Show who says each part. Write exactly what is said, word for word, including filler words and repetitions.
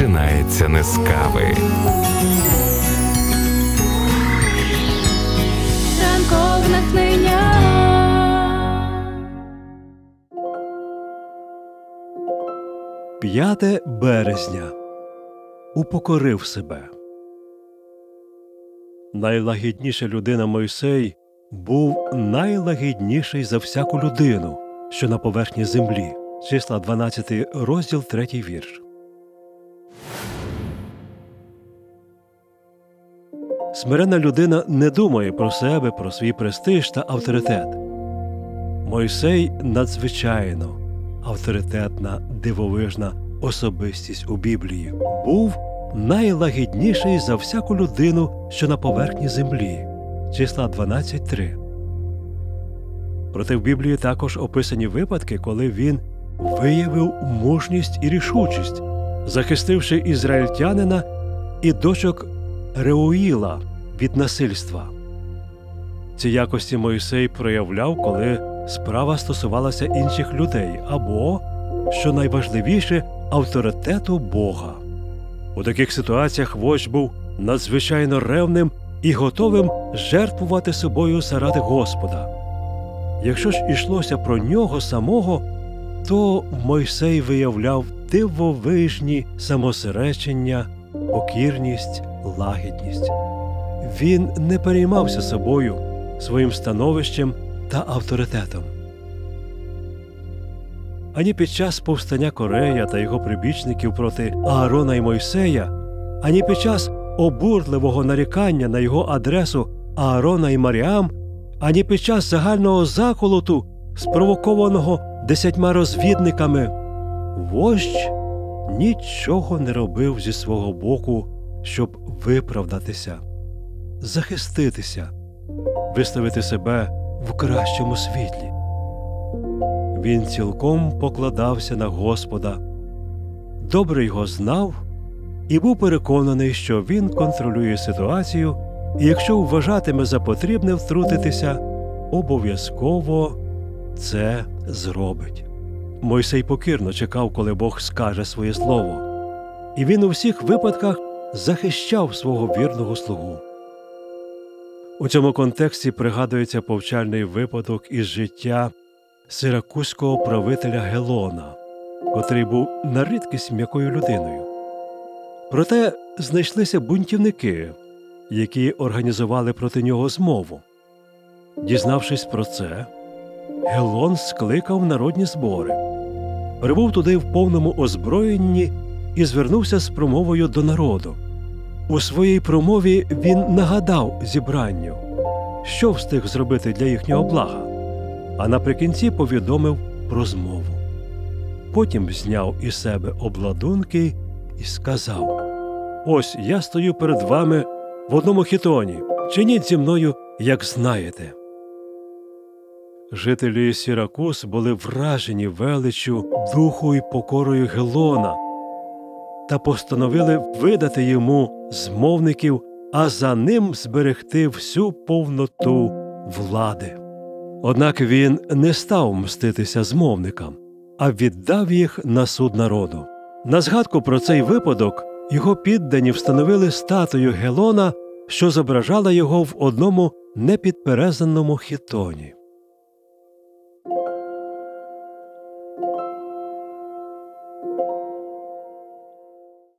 Speaker 1: починається не з кави.
Speaker 2: Ранкове натхнення.
Speaker 3: п'яте березня. Упокорив себе. Найлагідніша людина Мойсей був найлагідніший за всяку людину, що на поверхні землі. Числа дванадцятий розділ, третій вірш. Смиренна людина не думає про себе, про свій престиж та авторитет. Мойсей надзвичайно авторитетна, дивовижна особистість у Біблії. Був найлагідніший за всяку людину, що на поверхні землі. Числа дванадцять три. Проте в Біблії також описані випадки, коли він виявив мужність і рішучість, захистивши ізраїльтянина і дочок Реуїла від насильства. Ці якості Мойсей проявляв, коли справа стосувалася інших людей або, що найважливіше, авторитету Бога. У таких ситуаціях вождь був надзвичайно ревним і готовим жертвувати собою заради Господа. Якщо ж ішлося про нього самого, то Мойсей виявляв дивовижні самосеречення, покірність, лагідність. Він не переймався собою, своїм становищем та авторитетом. Ані під час повстання Корея та його прибічників проти Аарона і Мойсея, ані під час обурливого нарікання на його адресу Аарона і Маріам, ані під час загального заколоту, спровокованого десятьма розвідниками, вождь нічого не робив зі свого боку, щоб виправдатися, захиститися, виставити себе в кращому світлі. Він цілком покладався на Господа, добре його знав і був переконаний, що він контролює ситуацію, і якщо вважатиме за потрібне втрутитися, обов'язково це зробить. Мойсей покірно чекав, коли Бог скаже своє слово, і він у всіх випадках захищав свого вірного слугу. У цьому контексті пригадується повчальний випадок із життя сиракузького правителя Гелона, котрий був на рідкість м'якою людиною. Проте знайшлися бунтівники, які організували проти нього змову. Дізнавшись про це, Гелон скликав народні збори, прибув туди в повному озброєнні і звернувся з промовою до народу. У своїй промові він нагадав зібранню, що встиг зробити для їхнього блага, а наприкінці повідомив про змову. Потім зняв із себе обладунки і сказав: «Ось я стою перед вами в одному хітоні, чиніть зі мною, як знаєте». Жителі Сіракуз були вражені величчю, духу і покорою Гелона та постановили видати йому змовників, а за ним зберегти всю повноту влади. Однак він не став мститися змовникам, а віддав їх на суд народу. На згадку про цей випадок його піддані встановили статую Гелона, що зображала його в одному непідперезаному хітоні.